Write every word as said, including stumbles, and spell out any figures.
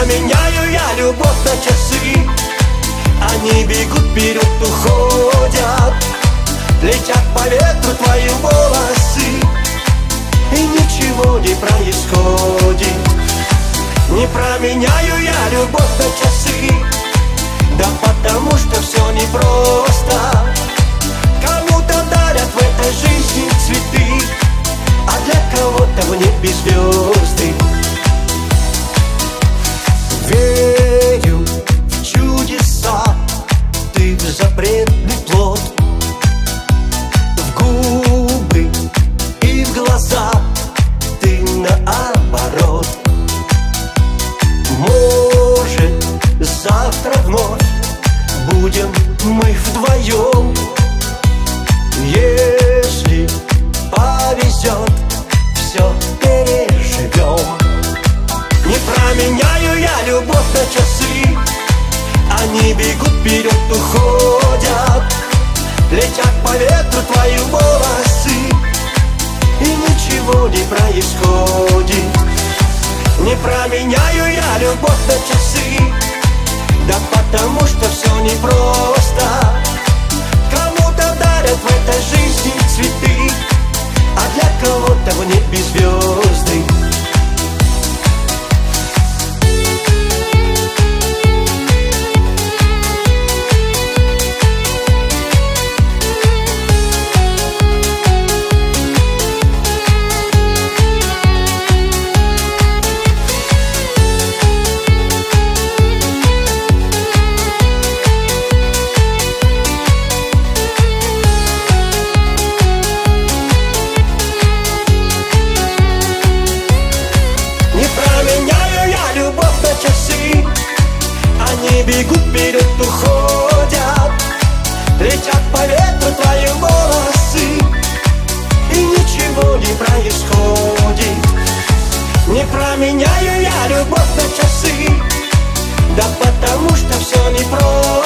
променяю я любовь на часы. Они бегут вперед, уходят, летят по ветру твои волосы, и ничего не происходит. Не променяю я любовь на часы, да потому что все непросто. Кому-то дарят в этой жизни цветы, а для кого-то в небе звезды. Верю в чудеса, ты в запретный плод, в губы и в глаза ты наоборот. Может, завтра вновь будем мы вдвоем. Если повезет, все переживем. Не променяю я любовь на часы. Они бегут вперед, уходят, летят по ветру твои волосы, и ничего не происходит. Не променяю я любовь на часы, да потому что все непросто. Кому-то дарят в этой жизни цветы, а для кого-то в небе звезды. Они бегут вперед, уходят, летят по ветру твои волосы, и ничего не происходит. Не променяю я любовь на часы, да потому что все непросто.